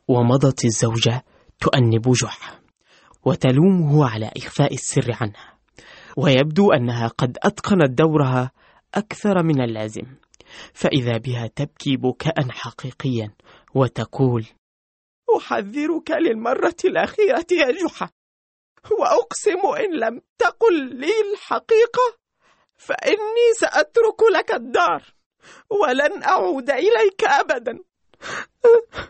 ومضت الزوجة تؤنب جحا وتلومه على إخفاء السر عنها، ويبدو أنها قد أتقنت دورها أكثر من اللازم، فإذا بها تبكي بكاء حقيقيا وتقول: أحذرك للمرة الأخيرة يا جحا، وأقسم إن لم تقل لي الحقيقة فإني سأترك لك الدار ولن أعود إليك أبدا.